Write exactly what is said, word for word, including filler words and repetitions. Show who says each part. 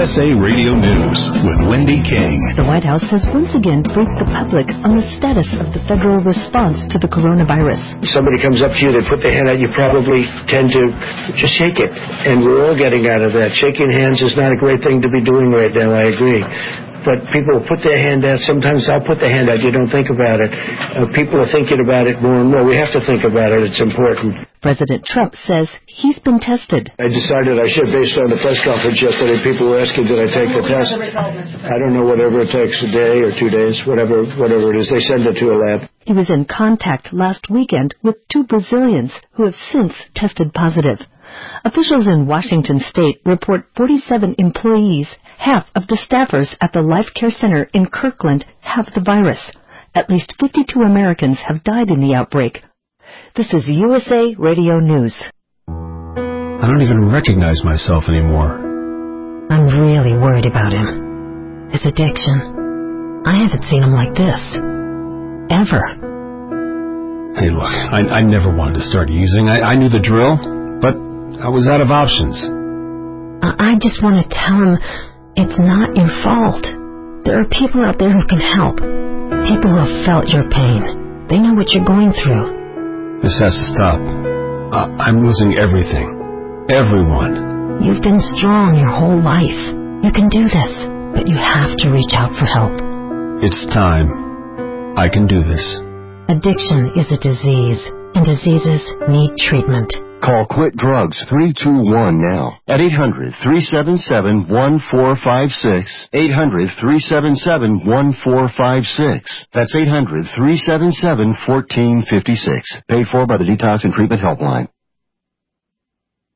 Speaker 1: S A Radio News with Wendy King.
Speaker 2: The White House has once again briefed the public on the status of the federal response to the coronavirus.
Speaker 3: Somebody comes up to you, they put their hand out, you probably tend to just shake it. And we're all getting out of that. Shaking hands is not a great thing to be doing right now, I agree. But people put their hand out. Sometimes I'll put the hand out. You don't think about it. Uh, people are thinking about it more and more. We have to think about it. It's important.
Speaker 2: President Trump says he's been tested.
Speaker 3: I decided I should, based on the press conference yesterday. People were asking, did I take the test? I don't know, whatever it takes, a day or two days, whatever, whatever it is. They send it to a lab.
Speaker 2: He was in contact last weekend with two Brazilians who have since tested positive. Officials in Washington state report forty-seven employees, half of the staffers at the Life Care Center in Kirkland, have the virus. At least fifty-two Americans have died in the outbreak. This is U S A Radio News.
Speaker 4: I don't even recognize myself anymore.
Speaker 5: I'm really worried about him. His addiction. I haven't seen him like this. Ever.
Speaker 4: Hey, look, I, I never wanted to start using. I, I knew the drill, but I was out of options.
Speaker 5: I, I just want to tell him it's not your fault. There are people out there who can help. People who have felt your pain. They know what you're going through.
Speaker 4: This has to stop. Uh, I'm losing everything. Everyone.
Speaker 5: You've been strong your whole life. You can do this, but you have to reach out for help.
Speaker 4: It's time. I can do this.
Speaker 5: Addiction is a disease, and diseases need treatment.
Speaker 6: Call Quit Drugs three two one now at eight hundred, three seven seven, one four five six, eight hundred, three seven seven, one four five six. That's eight hundred, three seven seven, one four five six. Paid for by the Detox and Treatment Helpline.